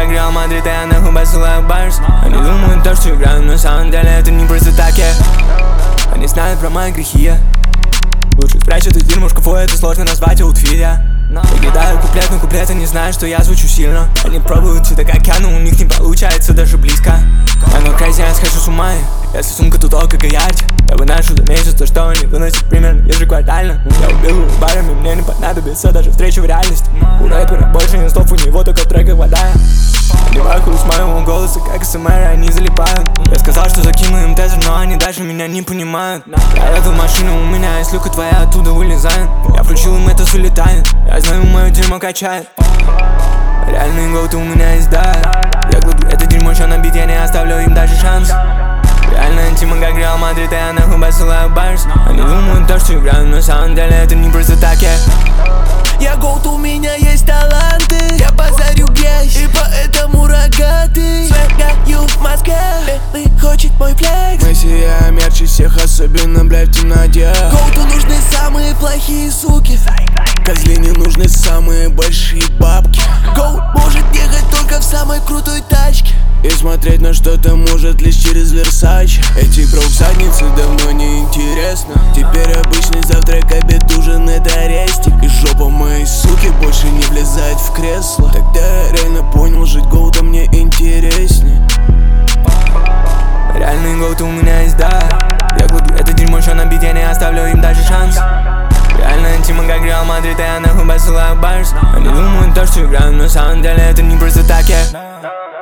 как Реал Мадрид, а я нахуй посылаю Барс. Они думают то, что играю, но на самом деле это не просто так, Они знают про мои грехи, лучше спрячь это дерьмо в шкафу, это сложно назвать аутфит, я кидаю куплет на куплет, они знают, что я звучу сильно. Они пробуют все так, как я, но у них не получается даже близко. Я на крайне я схожу с ума, если сумка тут только ярче. Я выношу за месяц то, что они выносят примерно ежеквартально. Я убегаю барами, мне не понадобится даже встреча в реальности. У рэпера больше не слов, у него только трек и вода. Одеваю хуй с моего голоса, как СМР, они залипают. Я сказал, что закину им тезер, но они даже меня не понимают. Я еду в машину, у меня есть люка, твоя оттуда вылезает. Я включил им, это улетает. Я знаю, мое дерьмо качает. Реальные гоуты у меня есть, да. Я кладу это дерьмо, что набить, я не оставлю им даже шанс. Реально интима, как Реал Мадрид, а я нахуй посылаю Барс. Они думают то, что играю, но на самом деле это не просто так, Я гоут, у меня есть таланты. Я базарю грязь, и поэтому рогатый. Свергаю в Москве, белый хочет мой флекс. Мы сияем ярче всех, особенно, блядь, в темноте. Гоуту нужны самые плохие суки. Козле не нужны самые большие бабки. Гоут может ехать только в самой крутой тачке И смотреть на что-то может лишь через Версаче. Эти брок-задницы давно не интересно. Теперь обычный завтрак, обед, ужин, это рестик. И жопа моей суки больше не влезает в кресло. Тогда я реально понял, жить гоута мне интереснее. Реальные гоуты у меня есть, да. Я кладу это дерьмо, что набить, я не оставлю им даже шанс. Реально интима, как Реал Мадрид, а я нахуй посылаю Барс. Они думают то, что играю, но на самом деле это не просто так,